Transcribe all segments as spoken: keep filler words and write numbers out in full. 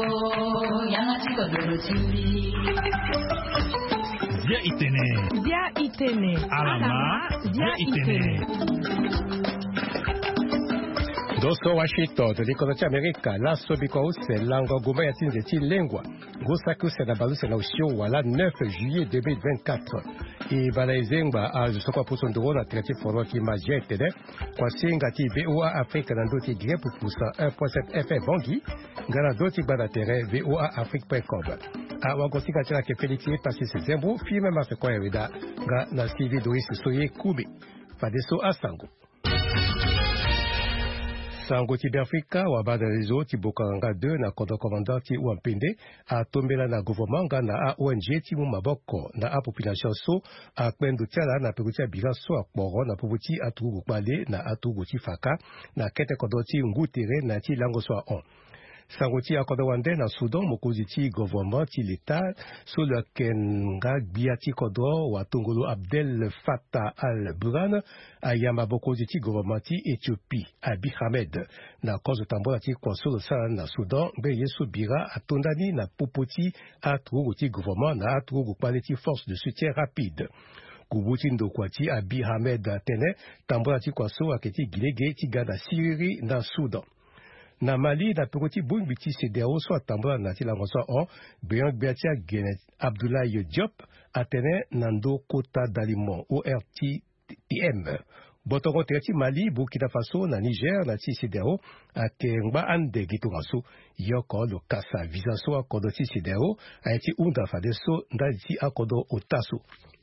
Dia itene. Dia itene. Alama. Dia itene. Doso Washington, dikonocha Amerika, la sobiko use lango goma ya tinze ti lengua. Gosaku se na balu se na usio wala neuf juillet deux mille vingt-quatre. E balaizengba a jusoko puso ndoro na treti foro ki majete de. Kwa singa ti V O A Afrique na ndoti gre pour pousa un point sept F M bongi. Ngana doti bada tere V O A Afrique point com. A wagosika tira ke Felix pasi se zembo, firme ma se kwa yawida. Nga na Sylvie Doris Soye Kube. Fadeso Asango. Sango ti Afrika wa bada rezo ti Bokanga deux na kodo commandant ti Wampende a tombela na gouvernement nga na a O N G ti mu maboko na a population so a kwendo tiala na peguti a biga so a kporo na pobuti a tugu kwale na a tugu ti faka na kete kodo ti ngutere na ti lango so a on. Sangoti akodo wande na Soudan mokozi ti gouvernement ti l'État sous le kenga biati kodo wa tongolo Abdel Fattah al-Burhan ayama bokozi ti gouvernement ti Éthiopie Abiy Ahmed na cause tambola ti kwaso sa na Soudan be yesu bira atondani na popoti atrugo ti gouvernement na atrugo kwale ti force de soutien rapide. Kubuti ndokwati Abiy Ahmed tene tambola ti kwaso aketi gilege ti gada Syrie na Soudan. Na Mali na pekoti bungi ti C D A O so atambola na ti lango so on beyon beatia Genet Abdoulaye Diop atene nando kota dalimon O R T M. Botongo ti Mali, Burkina Faso na Niger na ti C D A O akengba ande gitongaso yoko lo kasa visa so akodo ti C D A O ayeti unda fadeso ndali ti akodo otaso.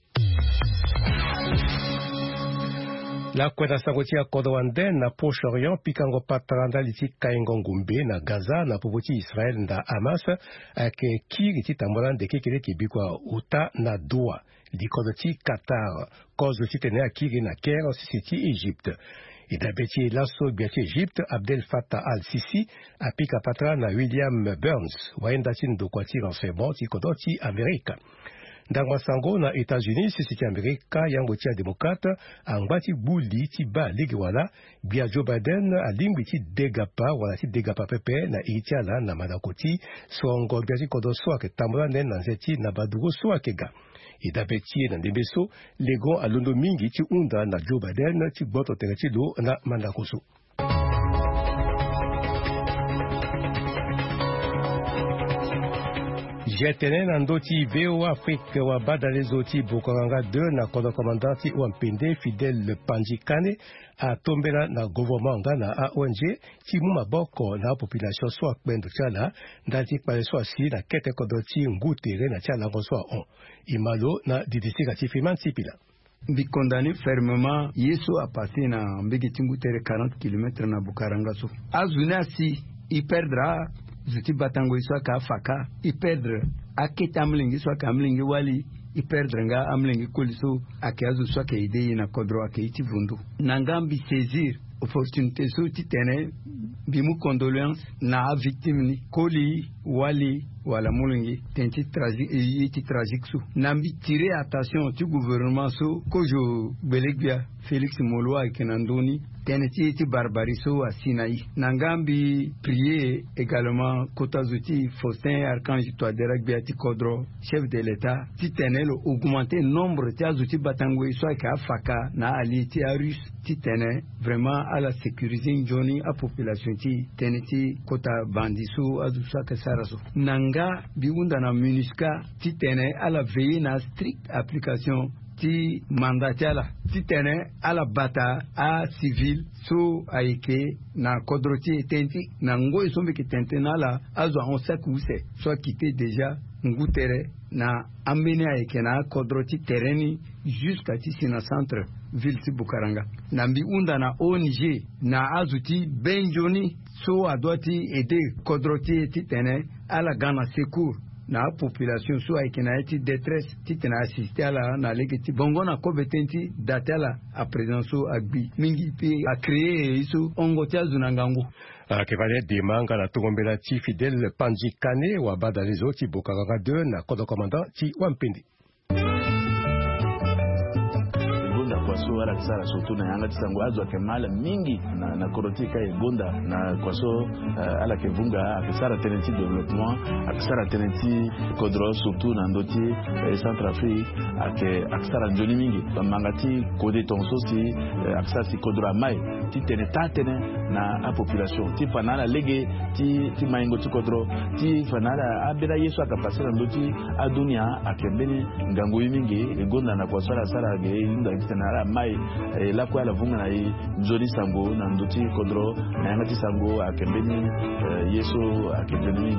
La kwenda sangoti ya kodo wande na Proche-Orient pikango patranda liti kaingongumbe na Gaza na popoti Israel na Hamas ake kiri ti tambola ndeke kele kibikwa uta na Doha likodo ti Qatar kozo ti tene akiri na Caire sisi ti Egypte. Ida beti laso biati Egypte Abdel Fattah al-Sisi apika patra na William Burns waenda ti ndokwa ti renseignement ti kodo ti Amerika. Ndangwa sango na États-Unis sisi ti Amerika yango ti démocrate angba ti buli ti ba ligi wala bia Joe Biden alingwi ti degapa wala ti degapa pepe na iti ala na madakoti songo bia ti kodo so ake tambola nen na nzeti na badugo so ake ga. Ida beti na ndembeso lego alondo mingi ti unda na Joe Biden ti gboto tere ti lo na mandakoso. Jetene na ndoti V O A Afrique wa badale zoti Bokanga deux na kodo commandant ti Wampende Fidel Panjikane a tombela na gouvernement nga na A O N G ti mu maboko na population so akpendo tiala ndati pale so asi na kete kodo ti ngutere na tiala ngo so on imalo na didisika ti fiman tipila. Bi condamné fermement yeso a passé na mbege ti ngutere quarante kilomètres na Bukaranga so azuna si i perdra zuti batango iswa ka faka i perdre aketi amlingi iswa ka amlingi wali i perdre nga amlingi koliso ake azu swa ke idei na kodro ake iti vundu nangambi saisir opportunité so ti tene bimu condoléance na victime ni koli wali wala mulungi tenti tragique iti tragique so nambi tirer attention tu gouvernement so kojo belegbia Félix Molwa kenandoni teneti iti barbarie so asinai nangambi prier également kotazuti Faustin Archange Touadéra biati kodro chef de l'état ti tenelo augmenter nombre ti azuti batango so ka faka na ali ti arus ti tene vraiment à la sécuriser njoni a population ti teneti kota bandiso azusa ka saraso nanga biunda na MINUSCA ti tene à la veiller na stricte application ti mandatiala ti tene ala bata a civil so aike na kodroti tenti na ngo isombe ki tente na la azo on sakuse so quitté déjà ngutere na ambene aike na kodroti tereni jusqu'à ti sina centre ville ti Bukaranga na mbi unda na O N G na azuti benjoni so adoti aider kodroti ti tene ala gana secours na population so ay kena eti détresse ti tena assisté ala na legeti bongo na kobetenti datela a présence so agbi mingi pe a créer iso ongo tia zunangango a kevale de manga na tombela ti Fidel Panjikane wa bada rezo ti Bokanga deux na kodo commandant ti Wampende. yesu ala kisara surtout na yanga tisango azo akemala mingi na na korotika egonda na kwaso uh, ala kevunga akisara tenenti développement akisara tenenti kodro surtout na ndoti eh, Centrafrique ake akisara njoni mingi bamangati kode tonso si uh, akisara si kodro mai ti tene tatene na a population ti fanala lege ti ti maingo ti kodro ti fanala abira yesu akapasira ndoti adunia akembeni ngango mingi egonda na kwasala sala ge inda tena mai eh, la kwa la vunga na i njoni sango na ndoti kodro na yangati sango akembeni eh, yesu akembeni.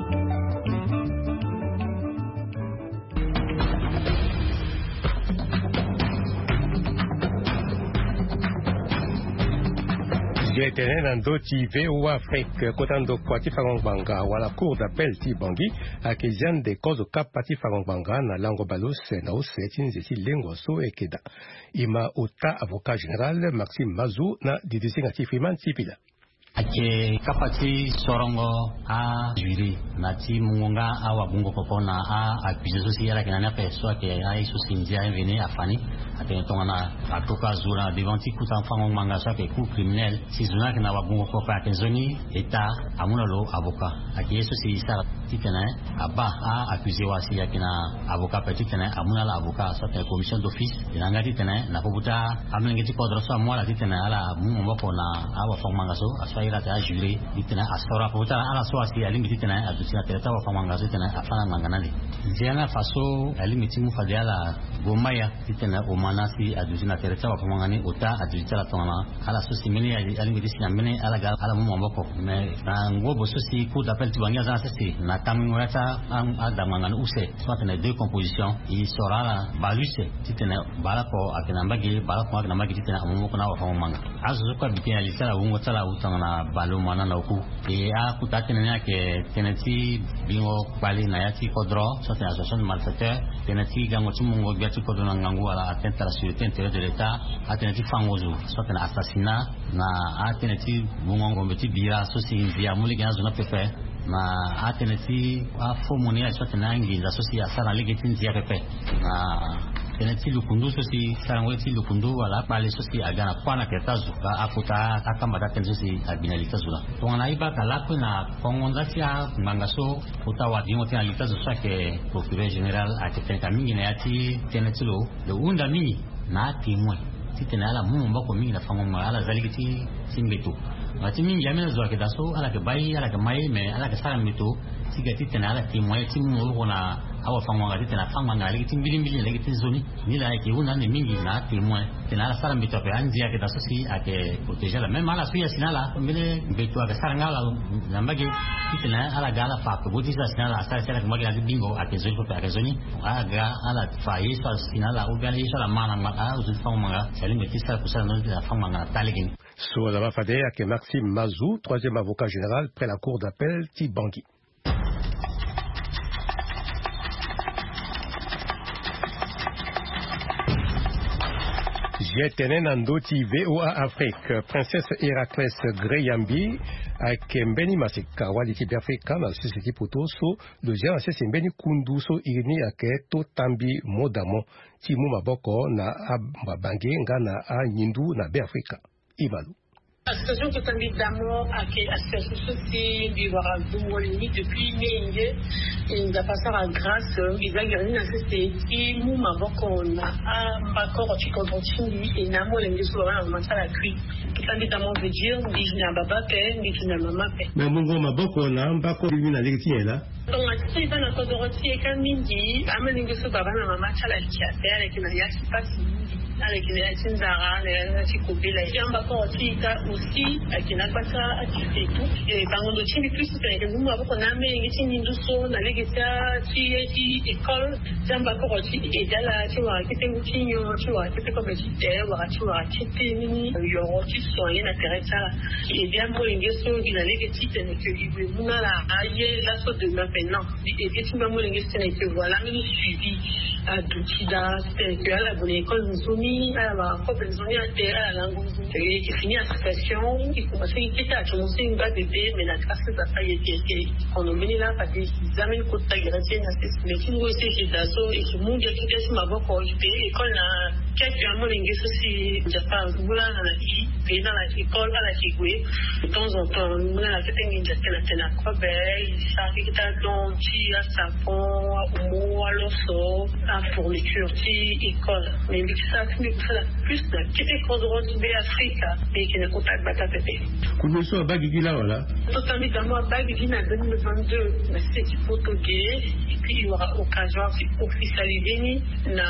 J'étais dans d'autres V O Afrique, kotando kwati farong-banga, wala cour d'appel ti bangi, akizian de cause cap pati farong-banga na lango balos na osetin zeti lengo so ekeda. Ima ota avocat général Maxime Mazou na didising atifriman tipila. Ake kapati sorongo a juri nati munga a wabungo popona a accusé social kina na peso ke a iso sindia veni afani ate tongana atoka zura devanti kuta fango manga sa ke coup criminel si zuna kina wabungo popa ke zoni eta amuna lo avocat ake yeso si sa titena aba a accusé wasi kina avocat petit tena amuna la avocat sa ke commission d'office inanga titena na pobuta amlengeti kodro sa mo la titena ala mungo pona a wa fango manga so ila ta jure ditena asora pota ala soasi alimiti tena adutina tereta wa famanga tena afana manganali jana faso alimiti mu fadiala gomaya ditena omanasi adutina tereta wa famangani ota adutila tona ala sosi mini alimiti sina mini ala gal ala mu mboko me ngo bososi coup d'appel tibanga za sesi na tamngorata am adamangana use soit na deux compositions il sera la baluse ditena balako akinambagi balako akinambagi ditena amu ko na wa famanga azu ko bitia lisala ungo tala utanga balo mana na ku e a kutatene yake teneti bingo bali na yati kodro sote association de malfaiteurs teneti gango tumungo biati kodro na ngangu ala atteinte à la sécurité intérieure de l'état ateneti fangozo sote na assassinat na ateneti bungo mbeti bira sosi ndia muli ganzo na pepe na ateneti a fomoni sote na nginza sosi asara legeti ndia pepe na teneti lukundu sosi sarangweti lukundu wala pale sosi agana kwana ketazu ka akuta akambata tensosi abinalita zula tongana iba kalako na kongondatia mangaso utawa dingo tena litazu sake procureur général akitenka mingi na yati teneti lo le unda mingi na timwe titena ala mu mbako mingi na fango ala zaligiti simbetu ngati mingi yamena zo akedaso ala ke bai ala ke mai me ala ke sara mito sigati tena ala timwe timu ngona awa fango ngati tena fango ngali timbili mbili lagi tizoni ni la ke una ne mingi na timwe tena ala sara mito pe anzia ke daso si ake protéger la même ala suya sinala mbele beto ake sara ngala lambage tena ala gala fa ko bodisa sinala sara sara ke magi bingo ake zoli ko ake zoni aga ala fa yeso sinala u gala yeso la mana ma a uzu fango manga salimbe tisa kusala no la fango manga taligin. So, la Fadé avec Maxime Mazou, troisième avocat général près la cour d'appel Tibangui. J'étais Nandoti V O A Afrique, princesse Héraclès Greyambi, avec Mbeni Masika, Waliki d'Afrique, na société Potoso, le géant c'est Mbeni Kunduso, Irini Aketo Tambi Modamo, Timu Maboko, na Ababange, Ngana, A Nindu, na Béafrika. Ivalu. Association que tambi d'amo a que association c'est du Warabumolini depuis mai et nous a passé à grâce bizarre na c'est mu maboko na ambako tu continue et namo lengi souvent na masala kui tambi d'amo veut dire bijina baba pe bijina mama pe mais mungo maboko na ambako bijina lekiti là donc c'est pas na kodoroti et quand mindi ameningi so baba na mama chala kia faire avec na yaki pasi avec les Tinzara, les Tikobila, et en bas aussi, aussi, qui n'a pas ça à tuer tout. Et par contre, tu es plus soutenu que nous, avant qu'on a mis les Tinduso, la Legacia, tu es école, tu en bas aussi, et là, tu vois, qui est un tu vois, qui est comme tu es, tu vois, tu es mini, il y aura tu sois rien intéressant. Et bien, moi, il y a ce qu'il a Legacy, c'est que nous, là, aïe, la sorte de maintenant. Et bien, tu m'as moi, Legacy, c'est que voilà, nous suivi à Doutida, c'est que à la bonne école, nous sommes alors quand ils ont été à la langue et qui finit la situation il commence à quitter à commencer une base bébé mais la classe ça ça y est on a mené là parce qu'ils amènent côté grâce à ces mais qui nous aussi c'est d'assaut et tout le monde qui est sur ma voie pour école là quelques molingues aussi Japan moula na i pays dans l'école à la kigwe de temps en temps moula la tête ninja tena tena kobe ça qui ta don ti à sapon à omo à l'osso à fourniture ti école mais mais ça c'est plus de qui est condron de Afrique et qui ne contact bata tete kuno so bagi là voilà totalement bagi na deux mille vingt-deux mais c'est portugais et puis il y aura occasion officialisé na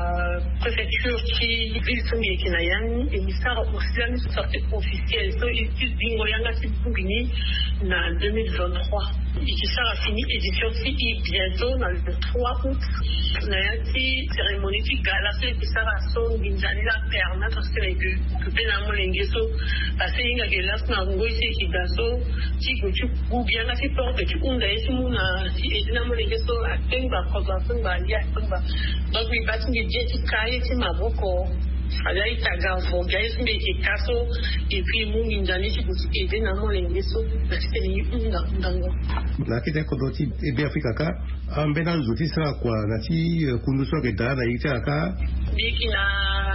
préfecture qui ville sommet qui na yani et il sera aussi une sortie officielle so il plus bingo yanga si bugini na deux mille vingt-trois et qui sera fini édition si bientôt dans le trois août na yati cérémonie qui gala qui sera son binjani la perna parce que que bena molengeso parce que inga gelas na ngo isi qui gaso qui go tu bien na si porte tu unda isi muna si edina molengeso atenga kwa kwa ya kwa donc il va se dire que kai ti maboko ala itaga voga isi me kaso et puis mu nginjani ci buti edina molengeso parce que ni unda ndango na kite ko doti e be Afrika ka ambena nzuti sa kwa na ti kunduso ke da na ita ka bikina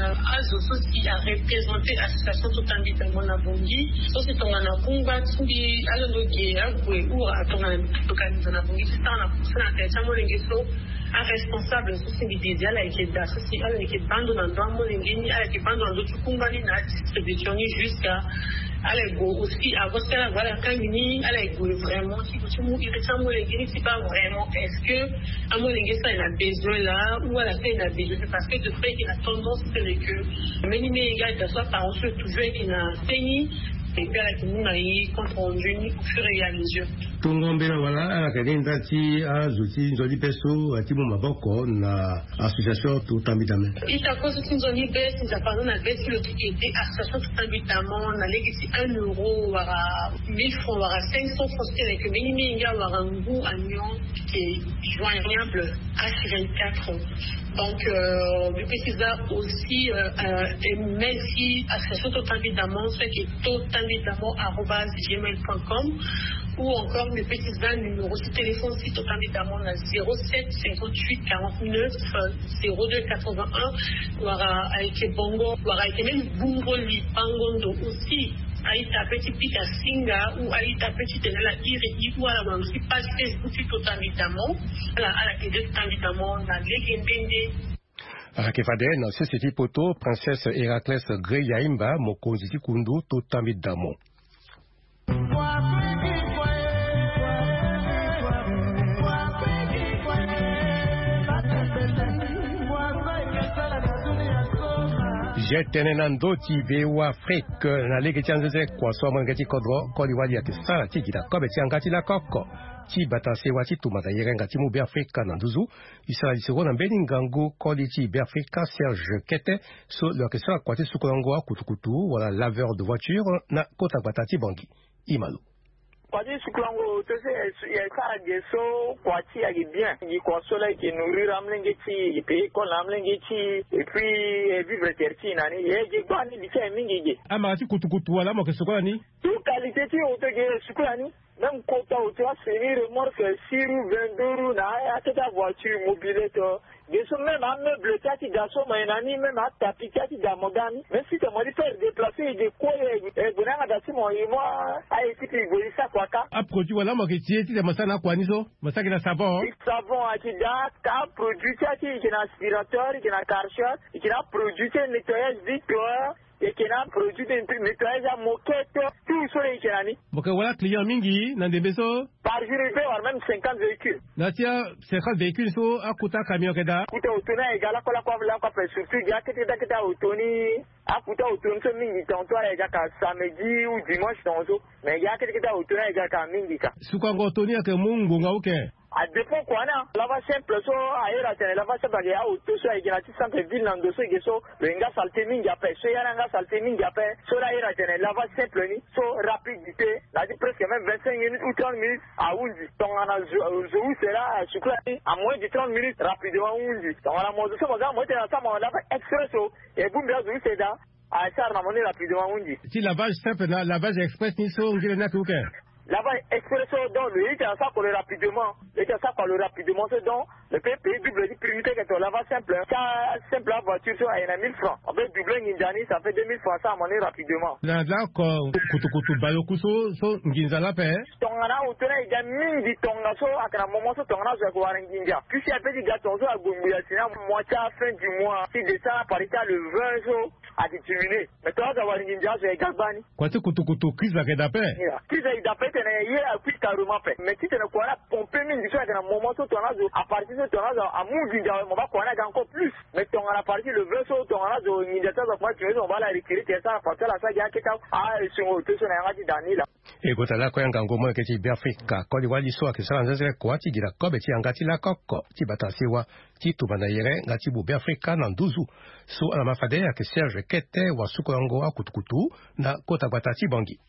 azo qui a représenté l'association tout invitement na bongi so c'est ton na kumba tindi alondo ge agwe ou atonga tokanza na bongi c'est na kusana ta molengeso un responsable société idéal avec des associés avec des bandes dans dans molengeni avec des bandes dans d'autres kumba ni na distribution jusqu'à allez go aussi à votre là voilà quand ni allez go vraiment si tu mou il est molengeni c'est pas vraiment est-ce que un molengeni ça il a besoin là ou à la fin il a besoin parce que de fait il a tendance c'est que même mais il y a soit par exemple toujours qu'il a saigné et puis avec nous on a compte rendu au fur et à mesure tungombela wala ala kadenda ti azuti nzoli peso ati mo maboko na association tutambidame ita koso tinzoni besi za pardon na besi le ticket association tutambidamo na legisi un euro wara mille francs wara cinq cents francs avec le minimum inga wara ngu agnon qui est joignable à vingt-quatre. Donc, euh, je précise aussi, euh, euh, merci association tutambidamo, ce qui est tutambidamo arobase gmail point com ou encore mes petits vannes numéro de téléphone site totalement à zéro sept cinquante-huit quarante-neuf zéro deux quatre-vingt-un wara avec bongo wara avec même bungoli pangondo aussi aïta petit pika singa ou aïta petit tenela iri ou ala wang si page Facebook totalement ala ala que totalement na legendende Rakefade na société poto princesse Héraclès Greyaimba mokonzi kundu totamidamo Jetenenando ti bewa Afrique na lege chanzeze kwa so mangati kodro kodi wali ya tsara tikida kobe tiangati la kokko ti batanse wati tumata yerenga ti mu be Afrika na nduzu isala disego na beningangu kodi ti be Afrika Serge Kete so le kesala kwati sukolongo akutukutu wala laveur de voiture na kota batati bangi imalu Kwadi sukulango tose ya ka geso kwati ya bien yi ko soleil qui nourrir amlenge ti pe ko amlenge ti et puis vivre terti nani ye je kwani dike mingi ama ti kutukutu wala mo kesoko ni tu qualité ti o te ge sukulani même kota o te asini remorque siru venduru na ya ta voiture mobilette geso même un meuble tati gaso mainani même à tapi tati da modani mais si te modi faire déplacer de quoi et bonanga da si mo moi a équipe igolisa kwaka a produit wala mo ke ti ti de masana kwani so masaki na savon savon ati da ka produit tati qui na aspirateur qui na karcher qui na produit nettoyage victoire et qui na produit de nettoyage à moquette tout sur les kenani boka wala client mingi na de beso par jour il peut même cinquante véhicules na tia cinquante véhicules so akuta camion keda kuta utona egala kola kwa la kwa surtout ya kete da kete utoni akuta utoni so mingi tonto ala ka samedi ou dimanche tonto mais ya kete kete utona egala ka mingi ka sukango toni ke mungu ngauke a dépend quoi na lava simple so aera tene lava simple ya auto so egina ti centre ville nando so geso lenga salte mingi ape so ya nga salte mingi ape so la aera tene lava simple ni so rapidité la di presque même vingt-cinq minutes ou trente minutes à undi donc ana zo sera sukla à moins de trente minutes rapidement undi donc ana mozo so moza mo tena sa mo lava expresso e bumbi azu seda a sar na moni rapidement undi ti lavage simple na lavage express ni so ngile na kuke là-bas expresso donc le hit ça pour le rapidement le hit ça pour le rapidement c'est donc le pays pays double dit priorité que tu là-bas simple ça simple voiture ça il y a mille francs en fait double Nginjani ça fait deux mille francs ça à monnaie rapidement là d'accord kutu kutu bayo kuso so Nginjala pe tongana utona ija mingi tonga so akana moment so tongana so ko wara Nginja puis si appelle diga tonga so agumbuya sina moitié à fin du mois si descend par état le vingt so a terminé mais toi ça wara Nginja so ekabani kwati kutu kutu kiza ke dape kiza idape tena ye a puis carrément fait mais si tena ko na pomper mingi so akana moment so tongana so à partir de tongana a Nginja on va ko na encore plus mais tongana à partir le vingt so tongana so Nginja ça va tu on va la récupérer ça pour la ça ya kita ah sur auto so na ngati danila ekotala koyanga ngomo ke ti Biafrika ko liwali so ke sala nzeze ko ati gira ko be ti angati la kokko ti batasiwa ti tubana yere ngati bu Biafrika na nduzu so ala mafade ya ke Serge Kete wa sukongo akutukutu na kota batati bangi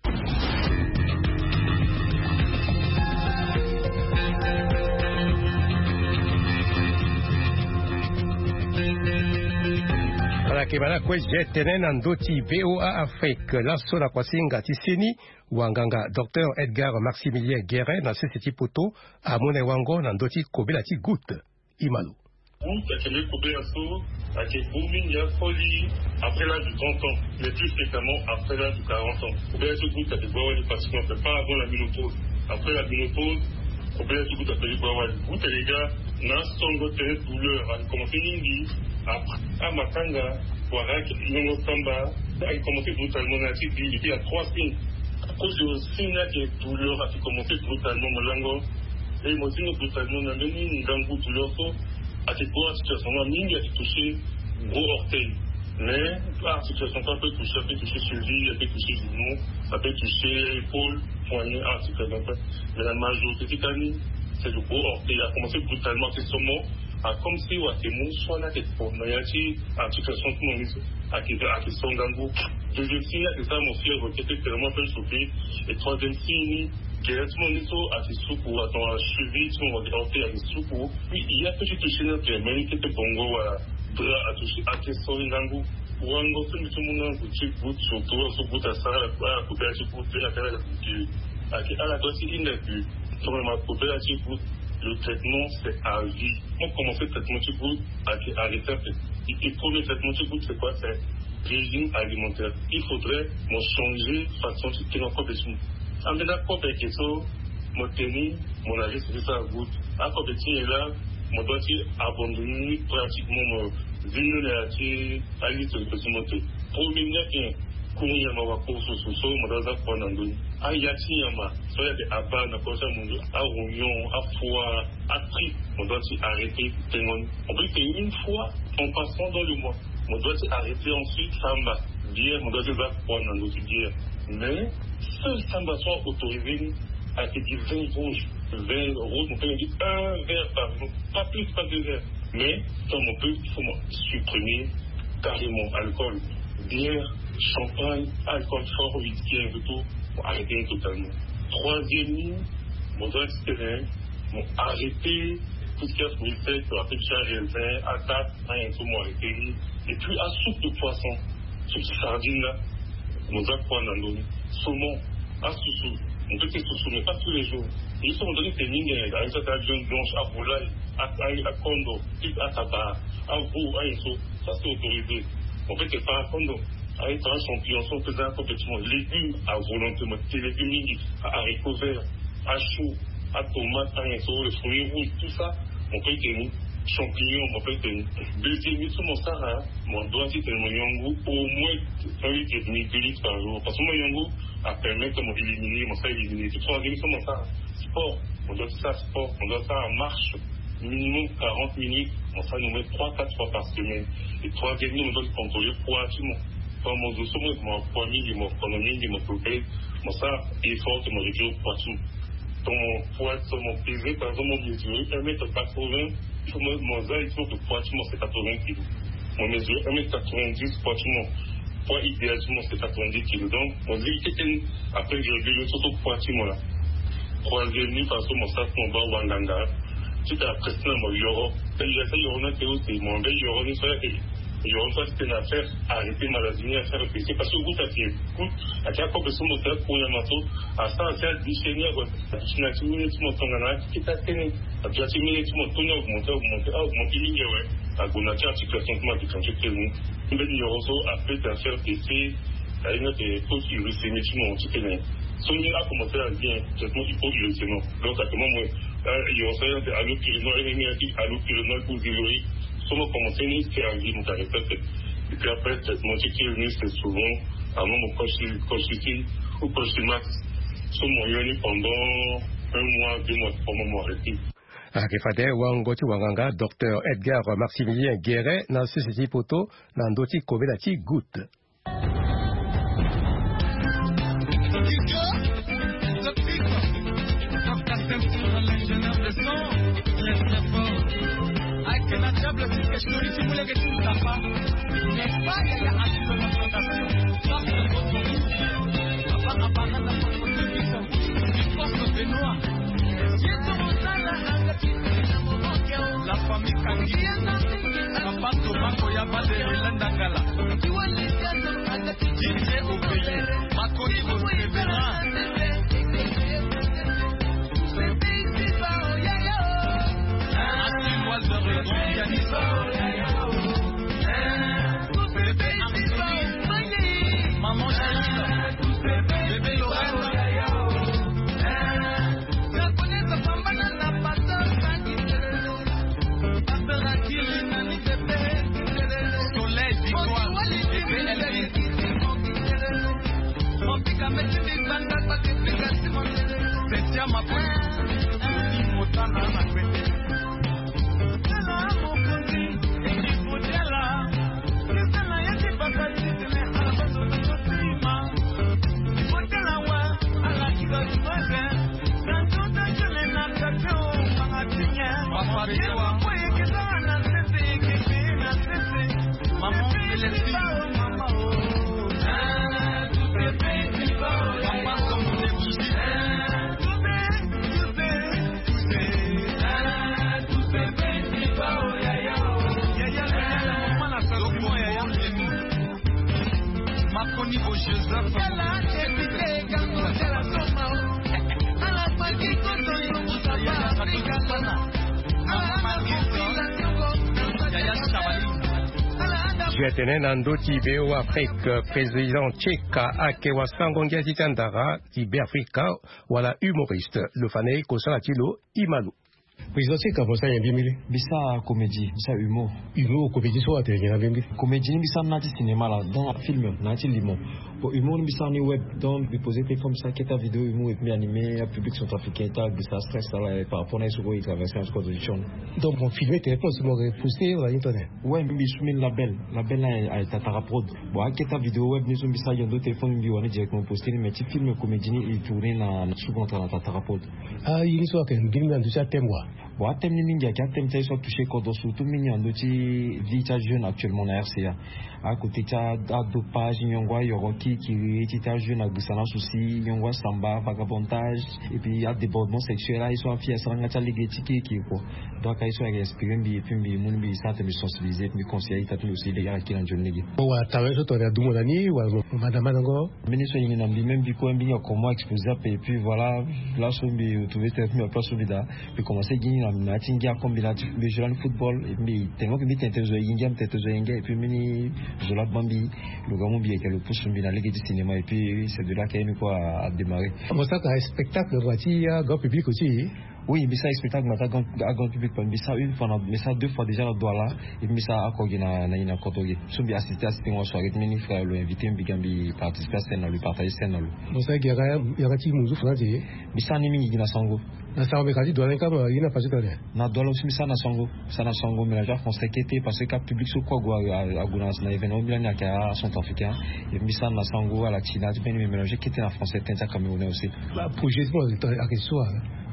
Kibala kwe jetene na ndoti V O A Afrique laso na kwasinga tiseni wanganga Docteur Edgar Maximilien Guérin na sisi poto amone wango na ndoti kobela ti goutte imalu goutte akele kobela so ake booming ya folie après l'âge de trente ans mais plus fréquemment après l'âge de quarante ans kobela so goutte ake bawali parce qu'on fait pas avant la ménopause après la ménopause kobela so goutte ake bawali goutte les gars na songo tere douleur a commencé nindi après à Matanga voilà, Nongo Samba a commencé brutalement à dire il y a trois signes. À cause de signe qui est douleur, a commencé brutalement Molango. Et moi aussi, brutalement, on a donné une gango douleur. À cette situation, on a mis à toucher gros orteil. Mais, la situation, ça peut toucher, ça peut toucher cheville, ça peut toucher genou, ça peut toucher épaule, poignet, ah, c'est très bien. Mais la majorité des cas, c'est le gros orteil. Il a commencé brutalement, c'est seulement. Ah, comme si ouais, c'est mon choix là, c'est pour moi, il en situation tout le monde à qui à qui sont dans vous. Deuxième signe, c'est ça, mon frère, qui était tellement peu souffrir. Et troisième signe, qui est tout le monde à ses soupes, à ton cheville, tout le monde à ses soupes. Puis il y a petit touché dans le même qui était bongo à bras à toucher à qui sont dans vous. Ou en gros, tout le monde a goûté, goûte, surtout, sur goûte à ça, à couper à ses goûtes, à faire la couture. À qui à la doigt, il n'a plus. Sur ma couper à ses goûtes. Le traitement, c'est à vie. On commence le traitement de goutte à arrêter. Le premier traitement de goutte, c'est quoi? C'est régime alimentaire. Il faudrait me changer de façon de tenir compte de ça. En même temps, quand je suis mon tennis, mon avis, c'est ça, goutte. À quand je suis là, je dois abandonner pratiquement mon vulnérabilité à l'île de ce pour minir kunyama wakoso soso madaza kwa nandoni ayati yama soya de aba na kosa mundo a réunion à foi à tri on doit s'arrêter tengon on peut faire une fois en passant dans le mois on doit s'arrêter ensuite samba bien on doit se battre kwa nandoni bien mais seul samba soit autorisé à te dire vingt rouges vingt rouges on peut dire un verre par jour pas plus pas deux verres mais comme on peut il faut supprimer carrément alcool bière, champagne, alcool fort, whisky, et tout, pour arrêter totalement. Troisième ligne, mon doigt extérieur, mon arrêter tout ce qu'il y a pour le fait, pour appeler chat, raisin, attaque, rien et tout, mon arrêter. Et puis, à soupe de poisson, sur cette sardine là, mon doigt prendre dans l'eau. Saumon, à sous-sous, on peut faire sous-sous, mais pas tous les jours. Et ils sont donnés des lignes, à une certaine jaune blanche, à volaille, à condo, à tabac, à veau, à une ça c'est autorisé. En fait, c'est pas un condom. Avec un champignon, on faisait un complètement légumes à volonté, des légumes à haricots verts, à choux, à tomates, à rien, les fruits rouges, tout ça, on peut tenir. Champignons, on peut tenir. Deuxième litre, mon Sahara, mon doigt, c'est mon yongo, au moins un litre et demi, deux litres par jour. Parce que mon yongo a permis de m'éliminer, mon ça éliminer. Troisième litre, mon Sahara, sport, on doit ça sport, on doit ça en marche. Minimum quarante minutes, on va nous mettre trois quatre fois par semaine. Et troisième ligne, on doit contrôler poids, tout le monde. Quand mon dos, mon poids, mon économie, mon progrès, mon ça, effort, mon réduire poids, tout. Ton poids, mon pesé, par exemple, mon mesuré, un mètre quatre-vingts, il faut mon ça, il faut que poids, tout, c'est quatre-vingts kilos. Mon mesuré, un mètre quatre-vingt-dix, poids, tout, poids idéal, tout, c'est quatre-vingt-dix kilos. Donc, on dit que après, je régulier, surtout poids, tout, là. Troisième ligne, parce que mon sac, mon bas, Wanganga. Tout à pression mon euro, il y a ça euro na théo c'est mon bel euro ni soit et il y aura pas cette affaire arrêter maladie à faire péter parce que vous ça qui écoute à chaque fois que son moteur pour un matou à ça c'est déchaîner quoi tu n'as plus minutes mon temps là qui t'a tenu à tu as tu minutes mon temps augmenter augmenter augmenter ligne ouais à gonatia situation comment tu quand tu fais nous mais il y aura aussi après de faire péter à une autre chose qui risque de tu connais son il a commencé à bien traitement il faut le sinon donc à comment moi il y aura ça à l'autre qui non énergie à l'autre qui non pour zéro sono commencé ni qui a dit mon répète et puis après traitement qui est c'est souvent à mon coach coach ou coach max so mo yoni pendant un mois deux mois trois mois arrêté akifade wangoti wanganga docteur Edgar Maximilien Guéret na société poto na ndoti kobela ti goutte Je lui dis, vous l'avez tout ça pas. N'est pas qu'il y a un peu de plantation. Ça, c'est le bon tour. Papa, papa, n'a pas de production. Il faut que c'est noir. Si tu montes là, la famille Kangi. Papa, Thomas, Koyaba, de Landangala. J'ai oublié. Makoni, vous révérend. Maman Chalina, bébé Lorraine, ça connaît sa femme banana, pas de sanguine, pas de rakili, nani bébé, soleil, dis-moi, bébé, elle est mon pica, mais tu dis, banda, pas de pica, c'est mon c'est tiens ma pointe, dis, motana, ma pété. Jetene nandoti beo Afrique président Tcheka Akewa Sangongia Titandara Tibé Africa wala humoriste le fané Kosala Tilo Imalu. Président Tcheka bosa yambimili bisa comédie bisa humour humour comédie so ate ngina bimbi comédie bisa nati cinéma là dans film nati limon pour humour bisa ni web donc bi poser des comme ça qui ta vidéo humour et puis animé à public sont africain ta bisa stress là par rapport à ce qu'on y traverser en condition donc mon film était pas seulement repoussé sur internet ouais bi soumis label label là à ta tarapod bon qui ta vidéo web ni soumis ça yando téléphone bi on est directement posté mais ti film comédie il tourner na sous contrat ta tarapod ah il soit que ngini na déjà témoin bon thème ni mingi qui a thème tay so touché ko do surtout mingi ando ti vie ta jeune actuellement na R C A à côté ta dopage nyongwa yoro qui qui qui ta jeune à gusana souci nyongwa samba vagabondage et puis à débordement sexuel là ils sont fiers ça ngata ligeti qui qui ko donc ils sont expérimentés bi puis bi mun bi ça te me sensibiliser me conseiller ta tout aussi les gars qui dans jeune nigi bon wa tawe so to ya dumo nani wa madame nango ministre yini na bi même bi ko mbi comment exposer et puis voilà là so bi trouver cette me place bida puis commencer gini na na tingia combinatif le jeune football et puis tengo que bi tente zo yinga tente zo yinga et puis mini Zola Bambi, le grand bien qui a le pouce sur la ligue du cinéma et puis c'est de là qu'il y a eu quoi à démarrer. Comment ça, un spectacle voici à grand public aussi? Oui, mais ça un spectacle mais à grand public mais ça une fois mais ça deux fois déjà dans là et puis ça à quoi il y a na ina kotoge. So bi assister à cette soirée mini frère le invité Bigambi participer à scène lui partager scène là. Bon ça il y a il y a ti muzu français. Mais ça ni mingi na sango. Na sango mais quand doit comme il n'a pas de temps. Na doit aussi mais ça na sango, ça na sango mais là français qui était parce que cap public sur quoi à Gounas na événement bien à à sont africains et puis ça na sango à la China tu peux mélanger qui était en français t'es camerounais aussi. Bah projet à quel soir.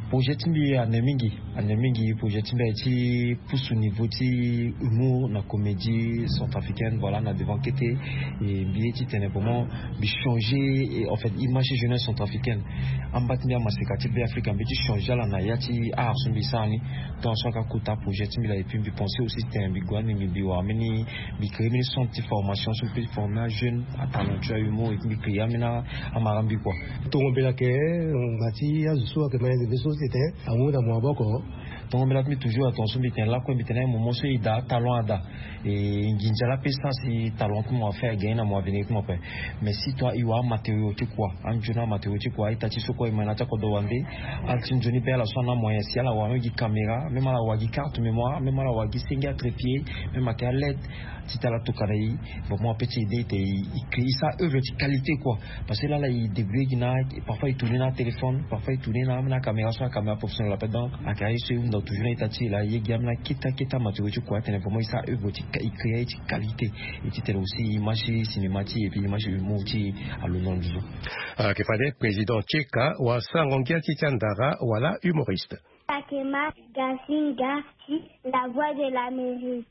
projet timbi anemingi anemingi projet timbi ti pousse au niveau ti humour na comédie centrafricaine voilà na devant kété et billet ti tene vraiment bi changer en fait image jeunesse centrafricaine ambatni ya masekati be africain bi changer la na yati art sumbi sani donc soit ka kota projet timbi la et puis bi penser aussi c'était bi gwani mi bi wa mini bi créer une sorte formation sur plus former jeune à talentueux humour et bi créer amina amarambi quoi to ngombela ke ngati azuso ke mane de société amu da mo boko donc on met toujours attention bi ten la ko bi ten un moment so ida talent ada et nginjala pesa si talent ko mo faire gagner na mo venir ko mo pe mais si toi il wa matériaux tu quoi en jona matériaux tu quoi ita ti so ko imana ta ko do wande altin joni bela so na moyen si ala wa ngi caméra même ala wa gi carte mémoire même ala wa gi singa trépied même à l'aide si t'as la tokarai bon moi petite idée t'es il crée ça œuvre de qualité quoi parce que là là il débrouille il parfois il tourne dans téléphone parfois il tourne dans la caméra sur la caméra professionnelle là dedans à carré sur une toujours il tati là il gamme là kita kita matériau tu quoi t'es vraiment ça œuvre il crée de qualité et tu t'es aussi image cinématique et puis image humour à l'honneur du jour ah que fallait président Tcheka wa sangongia tchandara wala humoriste Takema Gasinga la voix de l'Amérique.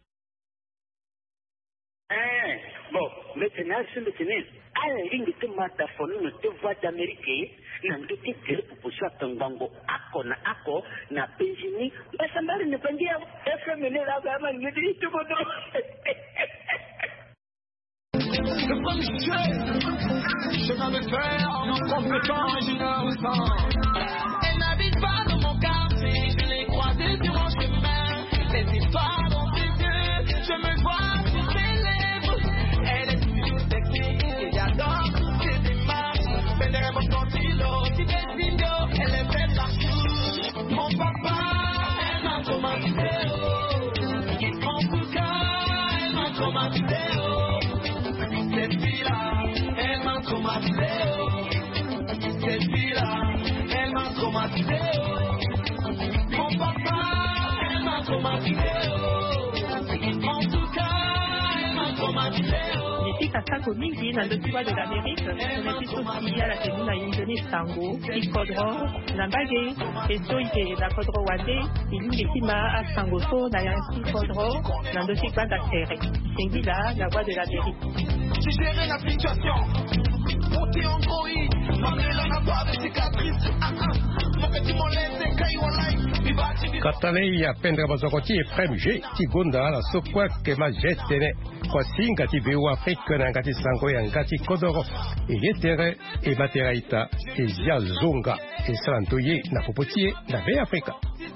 Eh, bon, maintenant, je me tenais à la ligne de mataphone, de voix d'Amérique, n'a pas été que pour ça, ton bango, ako na ako, na Benjini, mais ça m'a ne pas dire, est-ce que mener la gamme, me dit tout le monde. Le premier jeu, je vais me faire en compétent ingénieur au sang. Elle n'habite pas dans mon quartier, je l'ai croisée sur mon chemin. Les histoires dans ses yeux, je me vois sur ses lèvres. Elle est toujours sexy et j'adore ses démarches. Pendant mon continent, si des signes, elle est belle partout. Mon papa, elle m'a traumatisé. En tout cas, elle m'a traumatisé. Cette fille-là, elle m'a traumatisé. Cette fille-là, elle m'a traumatisé. Mon papa, elle m'a traumatisé. En tout cas, elle m'a traumatisé. Ici, Kasako Mingi, na dokiwa de l'Amérique, on est aussi à la tenue na Yindoni Sango, Ikodro, Nambage, et Soike, la Kodro Wade, il y a à Sangoso, na Yansi Kodro, na dokiwa d'Actere. Sengila, la voix de l'Amérique. J'ai géré la situation, monté en gros, m'en est là, n'a pas de cicatrice. Ah ah, mon petit mollet, c'est Kaïwalai. Katalei apendre bazokoti Ephraim G Tigonda la sokwa kema jetene kwa singa ti bewa Afrika na ngati sango ya ngati kodoro e yetere e bateraita e zia zonga e salantoye na popotie na be Afrika.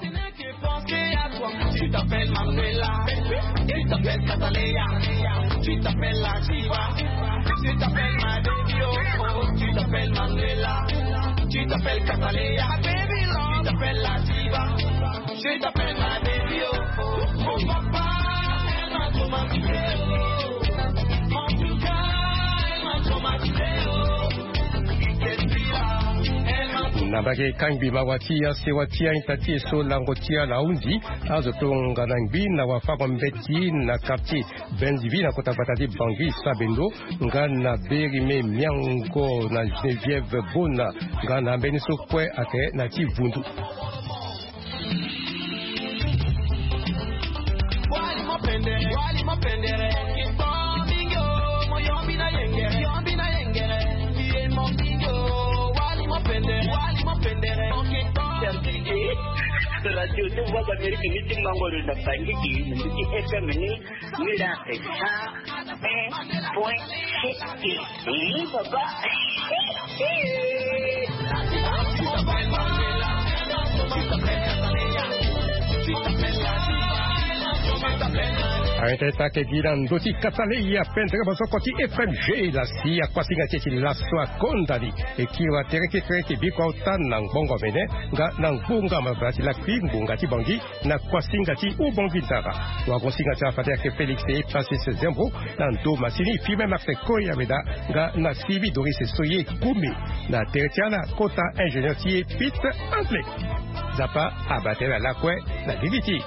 Tu t'appelles Manuela, tu t'appelles Catalea, tu t'appelles la Chiva, tu t'appelles ma baby, oh, tu t'appelles Manuela, tu t'appelles Catalea, tu t'appelles la Chiva, tu t'appelles ma baby, oh, mon papa, elle m'a traumatisé, oh, en tout cas, elle m'a traumatisé, oh, cette fille-là, elle m'a traumatisé. Nabage kangi mawatia sewatia intati so langotia laundi azotonga nangbi na wafako mbeti na quartier Benzivi na kota batati Bangui Sabendo ngana berime miango na Geneviève Bona ngana beniso kwe ake na Tivundu. Wali mapendere, wali mapendere, kimbingo, moyo bina yengere, yo bina yengere, iye mbingo, wali mapendere, wali mapendere, de la radio voix d'Amérique, ni ti mango de la Bangui, ni ti F M ni ni la ça un point sept. Oui, papa. Aiteta ke giran doti Kataleia pendre bazokoti Ephraim G la sia kwasinga teti la soa kondali e kiwa tereke tereke biko tan nang bongo mene nga nang bunga mabati la kwingunga ti Bangui na kwasinga ti ubongi tara wa kwasinga ta fater ke Félix e passé ce zembo nan do masini fi même après koya meda nga na sibi Doris Soye Koumi na teretiana kota ingénieur ti Pete Antley zapa abattre la kwe la diviti.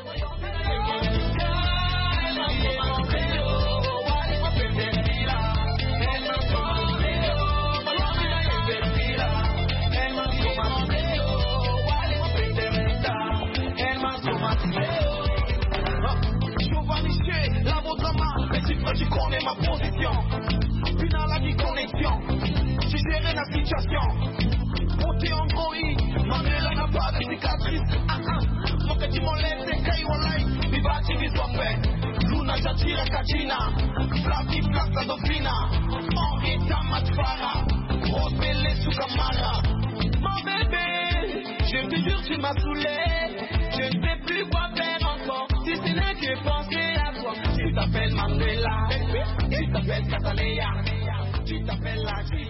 Giovanni, la drama, mais si tu connais ma position. Final à qui connexion, j'ai géré la situation. Beauté en gros, ma mère n'a pas de cicatrice. Ah ah, mon que tu m'enlèves, c'est Kaiwalai, mi bati mi sope. Luna Jatira Kajina, Flavi Flaka Dofina, Henri Tamatfara, Rose Bélé Soukamara. Mon bébé, je te jure, tu m'as saoulé. Je ne sais plus quoi faire encore, si ce n'est que penser à toi. Tu t'appelles Manuela, tu t'appelles Cataléa, tu t'appelles la